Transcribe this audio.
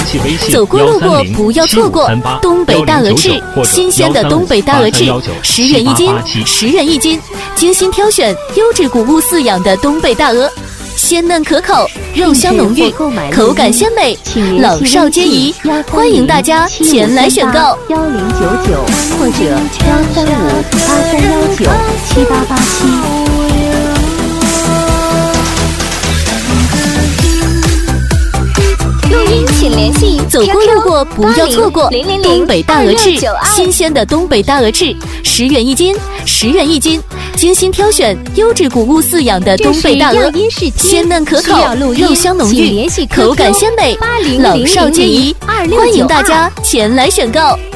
走过路过不要错过，东北大鹅翅，新鲜的东北大鹅翅，10元一斤，10元一斤，精心挑选优质谷物饲养的东北大鹅，鲜嫩可口，肉香浓郁，口感鲜美，老少皆宜，欢迎大家前来选购。 1099或者13583197887。 录音请联系。 走过路过不要错过，东北大鹅翅，新鲜的东北大鹅翅，10元一斤，10元一斤，精心挑选优质谷物饲养的东北大鹅，鲜嫩可口，肉香浓郁，口感鲜美，老少皆宜，欢迎大家前来选购。